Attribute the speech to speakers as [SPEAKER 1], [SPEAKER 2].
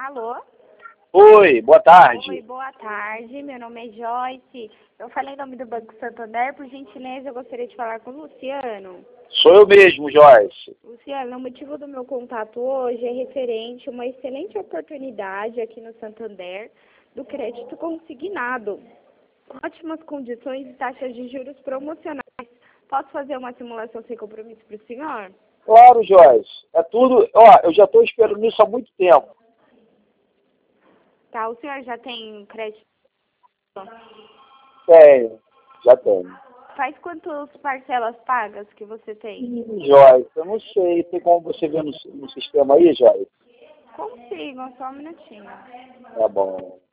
[SPEAKER 1] Alô?
[SPEAKER 2] Oi, boa tarde.
[SPEAKER 1] Oi, boa tarde. Meu nome é Joyce. Eu falei em nome do Banco Santander. Por gentileza, eu gostaria de falar com o Luciano.
[SPEAKER 2] Sou eu mesmo, Joyce.
[SPEAKER 1] Luciano, o motivo do meu contato hoje é referente a uma excelente oportunidade aqui no Santander do crédito consignado. Ótimas condições e taxas de juros promocionais. Posso fazer uma simulação sem compromisso para o senhor?
[SPEAKER 2] Claro, Joyce. É tudo. Ó, eu já estou esperando isso há muito tempo.
[SPEAKER 1] Tá, o senhor já tem crédito?
[SPEAKER 2] Tenho, já tenho.
[SPEAKER 1] Faz quantas parcelas pagas que você tem?
[SPEAKER 2] Joyce, eu não sei. Tem como você ver no sistema aí, Joyce?
[SPEAKER 1] Consigo, só um minutinho.
[SPEAKER 2] Tá bom.